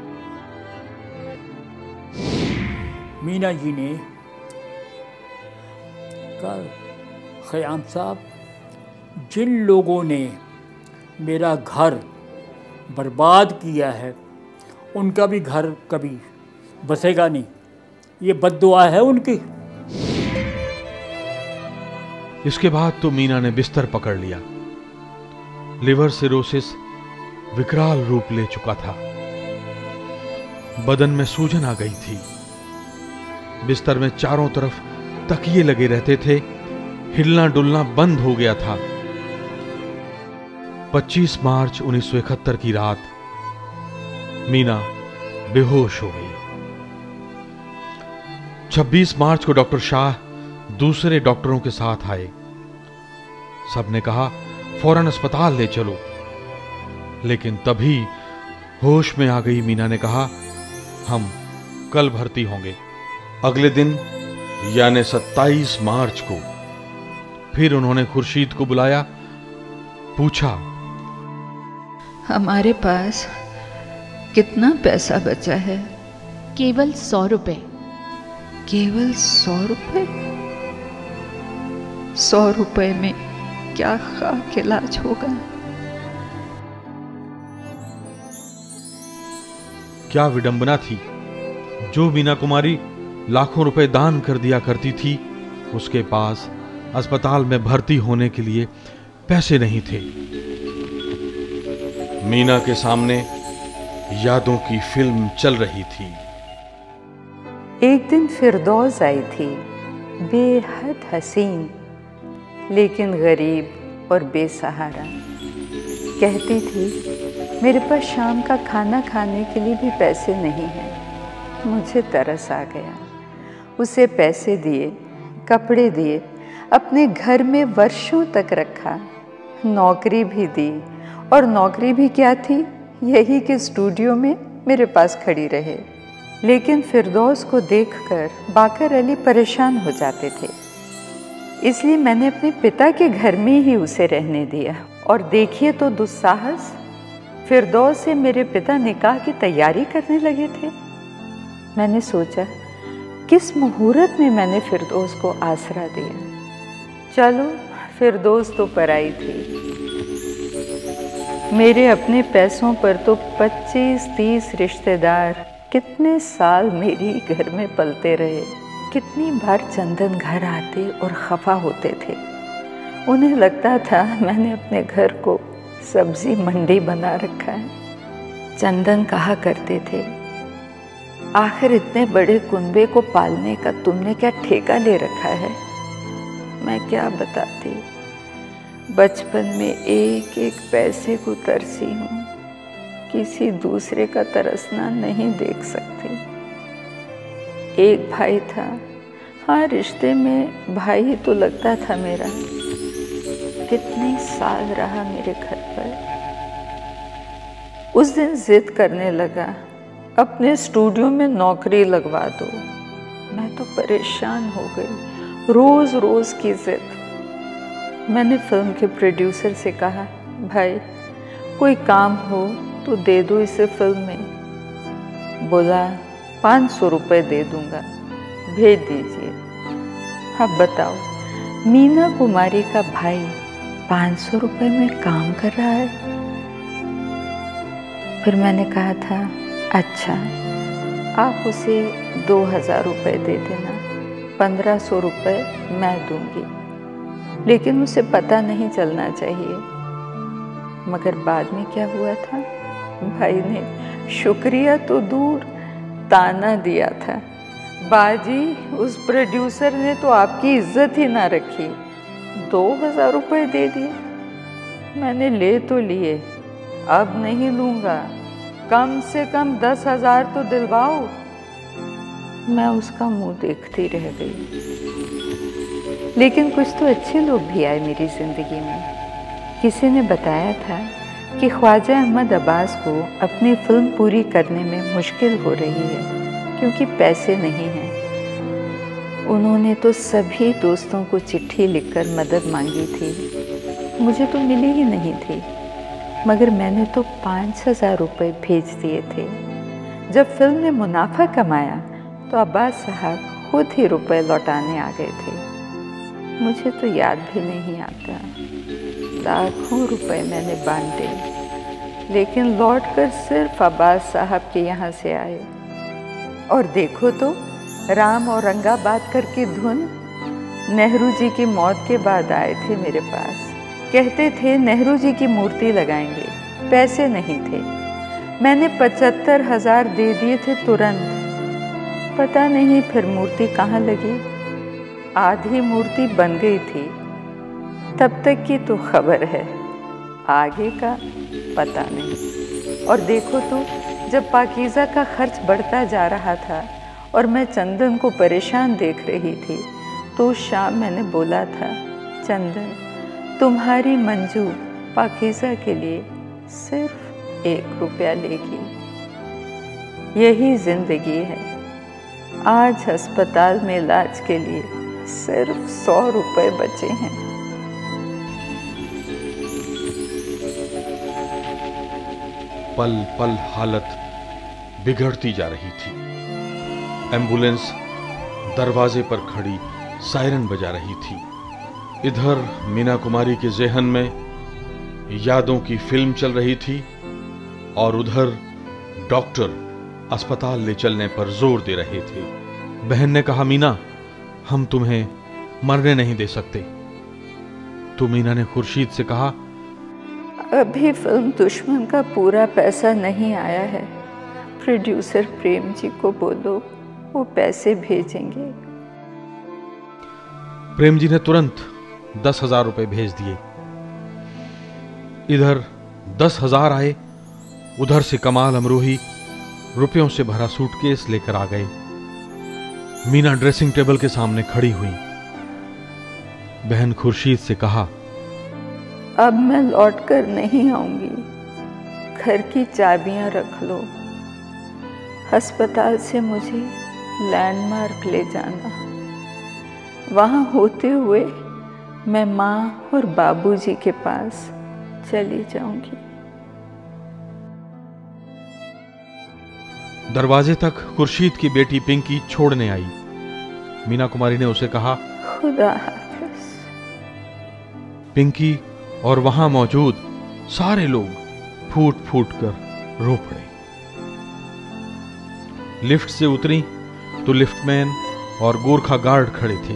मीना जी ने कहा, ख़याम साहब, जिन लोगों ने मेरा घर बर्बाद किया है उनका भी घर कभी बसेगा नहीं। ये बद्दुआ है उनकी। इसके बाद तो मीना ने बिस्तर पकड़ लिया। लिवर सिरोसिस विकराल रूप ले चुका था। बदन में सूजन आ गई थी। बिस्तर में चारों तरफ तकिए लगे रहते थे। हिलना डुलना बंद हो गया था। 25 मार्च 1971 की रात मीना बेहोश हो गई। 26 मार्च को डॉक्टर शाह दूसरे डॉक्टरों के साथ आए। सबने कहा फौरन अस्पताल ले चलो, लेकिन तभी होश में आ गई मीना ने कहा, हम कल भर्ती होंगे। अगले दिन यानी 27 मार्च को फिर उन्होंने खुर्शीद को बुलाया। पूछा, हमारे पास कितना पैसा बचा है? केवल 100 रुपए। केवल 100 रुपए? 100 रुपए में क्या खाक इलाज होगा? क्या विडंबना थी। जो मीना कुमारी लाखों रुपए दान कर दिया करती थी, उसके पास अस्पताल में भर्ती होने के लिए पैसे नहीं थे। मीना के सामने यादों की फिल्म चल रही थी। एक दिन फिरदौस आई थी, बेहद हसीन लेकिन गरीब और बेसहारा। कहती थी मेरे पास शाम का खाना खाने के लिए भी पैसे नहीं हैं। मुझे तरस आ गया, उसे पैसे दिए, कपड़े दिए, अपने घर में वर्षों तक रखा, नौकरी भी दी। और नौकरी भी क्या थी, यही कि स्टूडियो में मेरे पास खड़ी रहे। लेकिन फिरदौस को देखकर बाकर अली परेशान हो जाते थे, इसलिए मैंने अपने पिता के घर में ही उसे रहने दिया। और देखिए तो दुस्साहस, फिरदौस से मेरे पिता निकाह की तैयारी करने लगे थे। मैंने सोचा किस मुहूर्त में मैंने फिरदौस को आसरा दिया। चलो, फिरदौस तो पराई थी। मेरे अपने पैसों पर तो 25-30 रिश्तेदार कितने साल मेरी घर में पलते रहे। कितनी बार चंदन घर आते और खफा होते थे। उन्हें लगता था मैंने अपने घर को सब्जी मंडी बना रखा है। चंदन कहा करते थे, आखिर इतने बड़े कुनबे को पालने का तुमने क्या ठेका ले रखा है। मैं क्या बताती, बचपन में एक एक पैसे को तरसी हूँ, किसी दूसरे का तरसना नहीं देख सकती। एक भाई था, हाँ रिश्ते में भाई ही तो लगता था मेरा। कितने साल रहा मेरे घर पर। उस दिन जिद करने लगा, अपने स्टूडियो में नौकरी लगवा दो। मैं तो परेशान हो गई, रोज रोज की जिद। मैंने फिल्म के प्रोड्यूसर से कहा, भाई कोई काम हो तो दे दो इसे फिल्म में। बोला 500 रुपये दे दूंगा, भेज दीजिए। अब बताओ, मीना कुमारी का भाई 500 रुपये में काम कर रहा है। फिर मैंने कहा था, अच्छा आप उसे 2000 रुपये दे देना, 1500 रुपये मैं दूंगी, लेकिन उसे पता नहीं चलना चाहिए। मगर बाद में क्या हुआ था, भाई ने शुक्रिया तो दूर ताना दिया था। बाजी, उस प्रोड्यूसर ने तो आपकी इज्जत ही ना रखी, 2000 रुपये दे दिए। मैंने ले तो लिए, अब नहीं लूँगा, कम से कम 10,000 तो दिलवाओ। मैं उसका मुंह देखती रह गई। लेकिन कुछ तो अच्छे लोग भी आए मेरी ज़िंदगी में। किसी ने बताया था कि ख्वाजा अहमद अब्बास को अपनी फिल्म पूरी करने में मुश्किल हो रही है क्योंकि पैसे नहीं हैं। उन्होंने तो सभी दोस्तों को चिट्ठी लिखकर मदद मांगी थी, मुझे तो मिली ही नहीं थी। मगर मैंने तो 5,000 रुपये भेज दिए थे। जब फिल्म ने मुनाफा कमाया तो अब्बास साहब खुद ही रुपए लौटाने आ गए थे। मुझे तो याद भी नहीं आता, लाखों रुपए मैंने बांटे, लेकिन लौटकर सिर्फ अब्बास साहब के यहाँ से आए। और देखो तो, राम औरंगाबाद करके धुन नेहरू जी की मौत के बाद आए थे मेरे पास। कहते थे नेहरू जी की मूर्ति लगाएंगे, पैसे नहीं थे। मैंने 75,000 दे दिए थे तुरंत। पता नहीं फिर मूर्ति कहाँ लगी, आधी मूर्ति बन गई थी। तब तक की तो खबर है, आगे का पता नहीं। और देखो तो, जब पाकीज़ा का खर्च बढ़ता जा रहा था और मैं चंदन को परेशान देख रही थी, तो उस शाम मैंने बोला था, चंदन तुम्हारी मंजू पाकीज़ा के लिए सिर्फ 1 रुपया लेगी। यही जिंदगी है। आज अस्पताल में इलाज के लिए सिर्फ 100 रुपये बचे हैं। पल पल हालत बिगड़ती जा रही थी। एम्बुलेंस दरवाजे पर खड़ी सायरन बजा रही थी। इधर मीना कुमारी के ज़हन में यादों की फिल्म चल रही थी और उधर डॉक्टर अस्पताल ले चलने पर जोर दे रहे थे। बहन ने कहा, मीना हम तुम्हें मरने नहीं दे सकते। तो मीना ने खुर्शीद से कहा, अभी फिल्म दुश्मन का पूरा पैसा नहीं आया है, प्रोड्यूसर प्रेम जी को बोलो, वो पैसे भेजेंगे। प्रेम जी ने तुरंत 10,000 रुपए भेज दिए। इधर 10,000 आए, उधर से कमाल अमरोही रुपयों से भरा सूटकेस लेकर आ गए। मीना ड्रेसिंग टेबल के सामने खड़ी हुई। बहन खुर्शीद से कहा, अब मैं लौट कर नहीं आऊंगी, घर की चाबियां रख लो। अस्पताल से मुझे लैंडमार्क ले जाना, वहां होते हुए मैं माँ और बाबूजी के पास चली जाऊंगी। दरवाजे तक खुर्शीद की बेटी पिंकी छोड़ने आई। मीना कुमारी ने उसे कहा, खुदा हाफिज। पिंकी और वहां मौजूद सारे लोग फूट फूट कर रो पड़े। लिफ्ट से उतरी तो लिफ्टमैन और गोरखा गार्ड खड़े थे।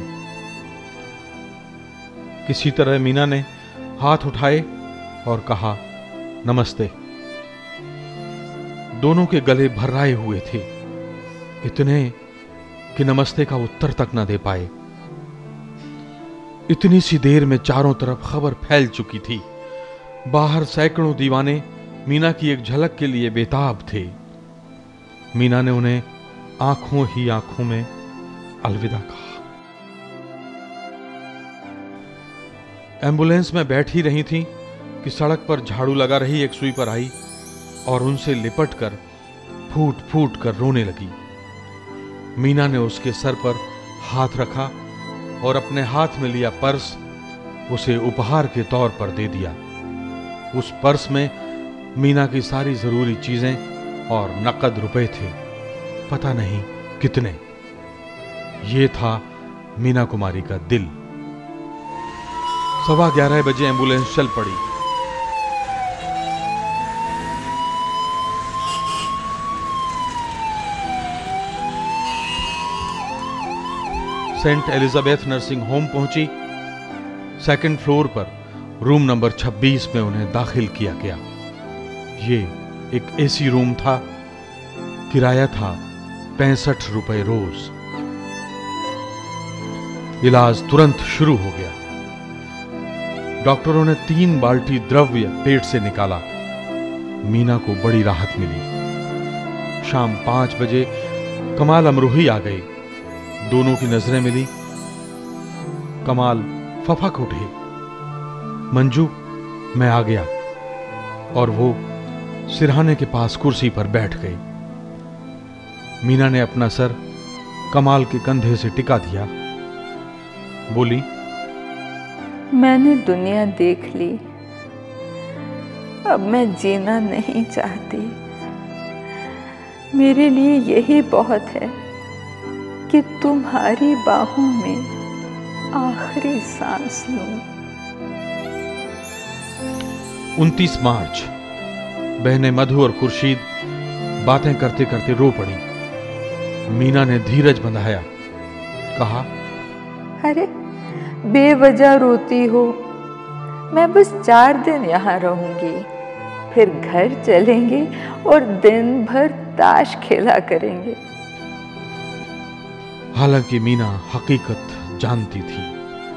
किसी तरह मीना ने हाथ उठाए और कहा, नमस्ते। दोनों के गले भर्राए हुए थे, इतने कि नमस्ते का उत्तर तक न दे पाए। इतनी सी देर में चारों तरफ खबर फैल चुकी थी। बाहर सैकड़ों दीवाने मीना की एक झलक के लिए बेताब थे। मीना ने उन्हें आंखों ही आंखों में अलविदा कहा। एम्बुलेंस में बैठी रही थी कि सड़क पर झाड़ू लगा रही एक स्वीपर आई और उनसे लिपटकर फूट फूट कर रोने लगी। मीना ने उसके सर पर हाथ रखा और अपने हाथ में लिया पर्स उसे उपहार के तौर पर दे दिया। उस पर्स में मीना की सारी जरूरी चीजें और नकद रुपए थे, पता नहीं कितने। ये था मीना कुमारी का दिल। 11:15 बजे एम्बुलेंस चल पड़ी। सेंट एलिजाबेथ नर्सिंग होम पहुंची। सेकंड फ्लोर पर रूम नंबर 26 में उन्हें दाखिल किया गया। ये एक एसी रूम था। किराया था 65 रुपए रोज। इलाज तुरंत शुरू हो गया। डॉक्टरों ने 3 बाल्टी द्रव्य पेट से निकाला। मीना को बड़ी राहत मिली। शाम 5 बजे कमाल अमरोही आ गए। दोनों की नजरें मिली। कमाल फफक उठे, मंजू मैं आ गया, और वो सिरहाने के पास कुर्सी पर बैठ गए। मीना ने अपना सर कमाल के कंधे से टिका दिया। बोली, मैंने दुनिया देख ली, अब मैं जीना नहीं चाहती। मेरे लिए यही बहुत है कि तुम्हारी बाहों में आखिरी सांस लूं। 29 मार्च बहनें मधु और खुर्शीद बातें करते करते रो पड़ी। मीना ने धीरज बंधाया, कहा, अरे बेवजह रोती हो, मैं बस 4 दिन यहाँ रहूंगी, फिर घर चलेंगे और दिन भर ताश खेला करेंगे। हालांकि मीना हकीकत जानती थी।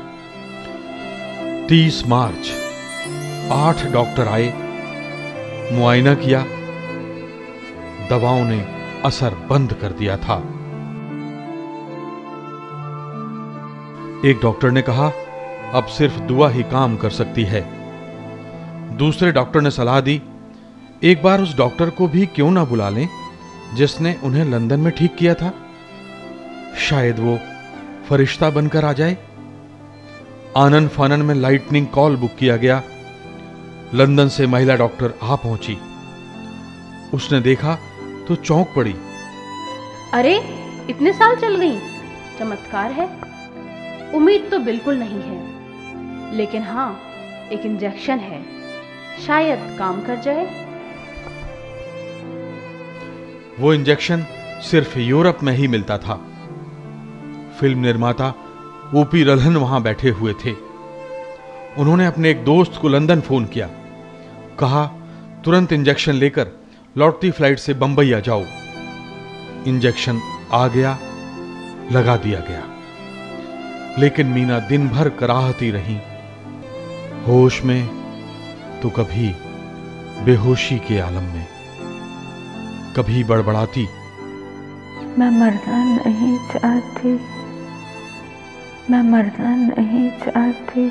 30 मार्च 8 डॉक्टर आए, मुआयना किया। दवाओं ने असर बंद कर दिया था। एक डॉक्टर ने कहा, अब सिर्फ दुआ ही काम कर सकती है। दूसरे डॉक्टर ने सलाह दी, एक बार उस डॉक्टर को भी क्यों ना बुला लें जिसने उन्हें लंदन में ठीक किया था। शायद वो फरिश्ता बनकर आ जाए। आनन फानन में लाइटनिंग कॉल बुक किया गया। लंदन से महिला डॉक्टर आ पहुंची। उसने देखा तो चौंक पड़ी। अरे इतने साल चल गई, चमत्कार है। उम्मीद तो बिल्कुल नहीं है, लेकिन हाँ एक इंजेक्शन है, शायद काम कर जाए। वो इंजेक्शन सिर्फ यूरोप में ही मिलता था। फिल्म निर्माता ओपी रल्हन वहां बैठे हुए थे। उन्होंने अपने एक दोस्त को लंदन फोन किया, कहा तुरंत इंजेक्शन लेकर लौटती फ्लाइट से बंबई आ जाओ। इंजेक्शन आ गया, लगा दिया गया, लेकिन मीना दिन भर कराहती रही, होश में तो कभी बेहोशी के आलम में, कभी बड़बड़ाती, मैं मरना नहीं चाहती, मैं मरना नहीं चाहती।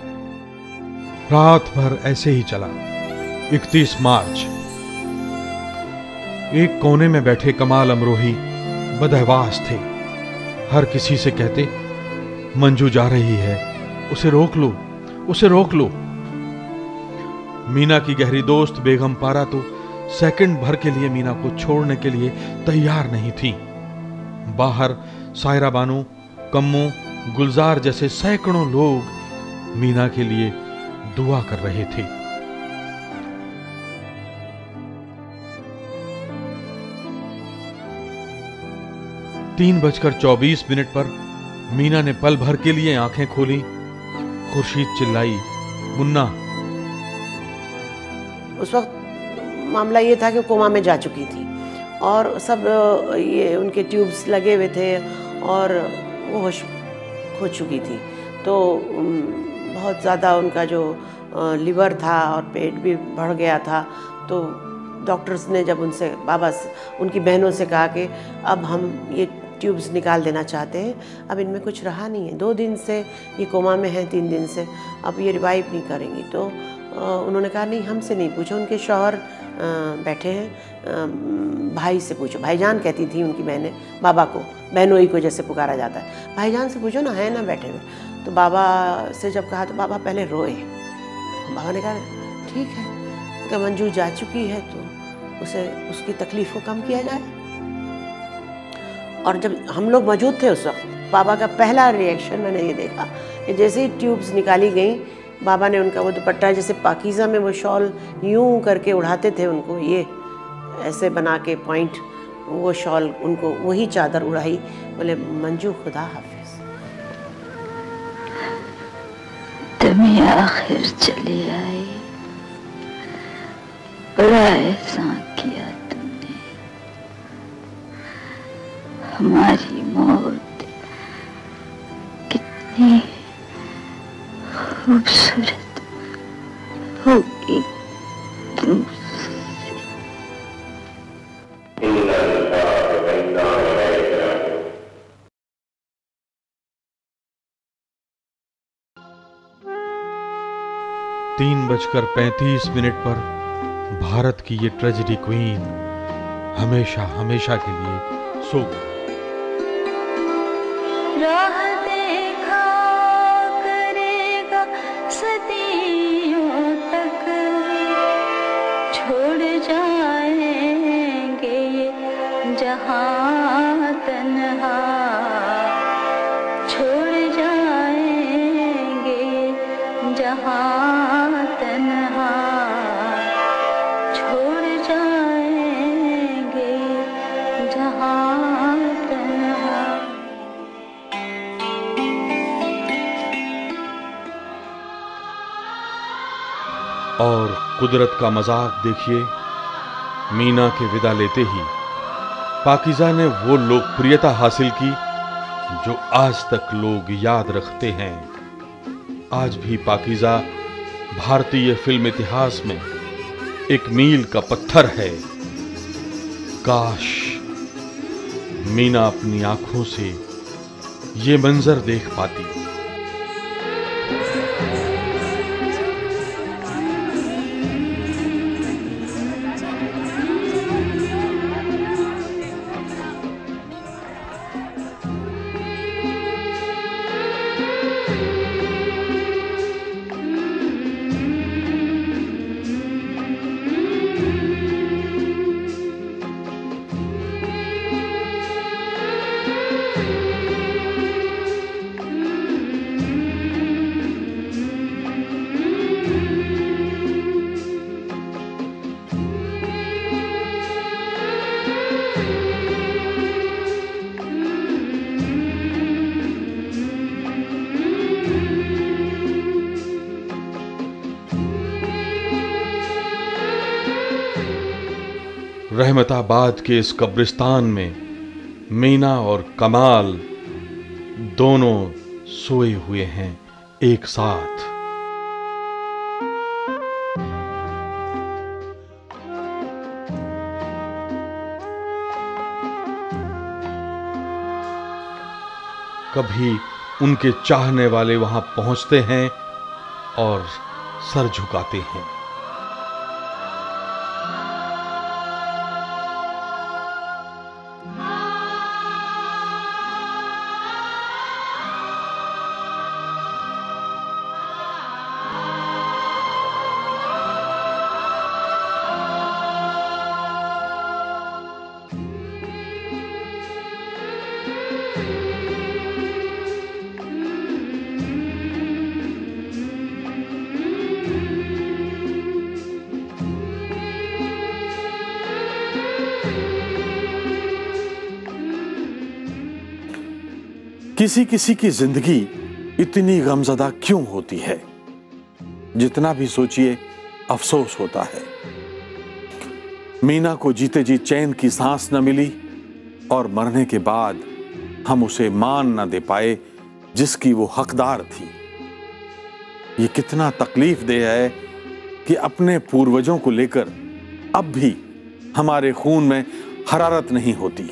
रात भर ऐसे ही चला। 31 मार्च। एक कोने में बैठे कमाल अमरोही बदहवास थे। हर किसी से कहते, मंजू जा रही है, उसे रोक लो, उसे रोक लो। मीना की गहरी दोस्त बेगम पारा तो सेकंड भर के लिए मीना को छोड़ने के लिए तैयार नहीं थी। बाहर सायरा बानो, कम्मो, गुलजार जैसे सैकड़ों लोग मीना के लिए दुआ कर रहे थे। तीन 3:24 पर मीना ने पल भर के लिए आंखें खोली। खुर्शीद चिल्लाई, मुन्ना। उस वक्त मामला ये था कि कोमा में जा चुकी थी और सब ये उनके ट्यूब्स लगे हुए थे और वो होश खो चुकी थी। तो बहुत ज़्यादा उनका जो लिवर था और पेट भी बढ़ गया था। तो डॉक्टर्स ने जब उनसे उनकी बहनों से कहा कि अब हम ये ट्यूब्स निकाल देना चाहते हैं, अब इनमें कुछ रहा नहीं है, 2 दिन से ये कोमा में है, 3 दिन से, अब ये रिवाइव नहीं करेंगी। तो उन्होंने कहा नहीं, हमसे नहीं पूछो, उनके शौहर बैठे हैं, भाई से पूछो। भाईजान कहती थी उनकी बहनें बाबा को, बहनोई को जैसे पुकारा जाता है, भाईजान से पूछो ना, है ना बैठे हुए। तो बाबा से जब कहा तो बाबा पहले रोए। बाबा ने कहा ठीक है, कि मंजू जा चुकी है तो उसे उसकी तकलीफ़ को कम किया जाए। और जब हम लोग मौजूद थे उस वक्त, बाबा का पहला रिएक्शन मैंने ये देखा कि जैसे ही ट्यूब्स निकाली गई, बाबा ने उनका वो दुपट्टा, जैसे पाकीज़ा में वो शॉल यूं करके उड़ाते थे उनको, ये ऐसे बना के पॉइंट, वो शॉल उनको वही चादर उड़ाई। बोले मंजू खुदा हाफिज। तुम आखिर चली आई, बड़ा एहसान किया तुमने। हमारी मौत कितनी खूबसूरत होगी तुमसे। 3:35 पर भारत की ये ट्रेजेडी क्वीन हमेशा हमेशा के लिए सो गई। राह देखा करेगा सदियों तक, छोड़ जाएंगे ये जहां तन्हा, छोड़ जाएंगे जहां तन्हा, छोड़ जाएंगे जहां तन्हा। और कुदरत का मजाक देखिए, मीना के विदा लेते ही पाकीज़ा ने वो लोकप्रियता हासिल की जो आज तक लोग याद रखते हैं। आज भी पाकीज़ा भारतीय फिल्म इतिहास में एक मील का पत्थर है। काश मीना अपनी आंखों से ये मंजर देख पाती। रहमताबाद के इस कब्रिस्तान में मीना और कमाल दोनों सोए हुए हैं एक साथ। कभी उनके चाहने वाले वहां पहुंचते हैं और सर झुकाते हैं। किसी किसी की जिंदगी इतनी गमज़दा क्यों होती है, जितना भी सोचिए अफसोस होता है। मीना को जीते जी चैन की सांस न मिली और मरने के बाद हम उसे मान न दे पाए जिसकी वो हकदार थी। ये कितना तकलीफदेह है कि अपने पूर्वजों को लेकर अब भी हमारे खून में हरारत नहीं होती।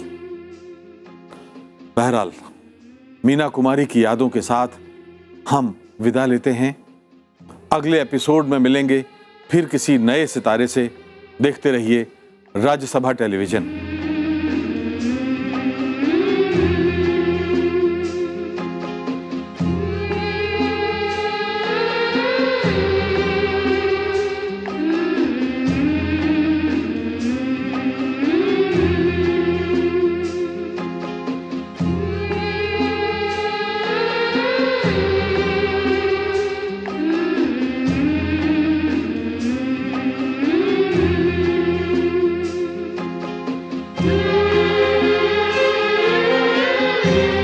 बहरहाल मीना कुमारी की यादों के साथ हम विदा लेते हैं। अगले एपिसोड में मिलेंगे फिर किसी नए सितारे से। देखते रहिए राज्यसभा टेलीविजन। Thank you.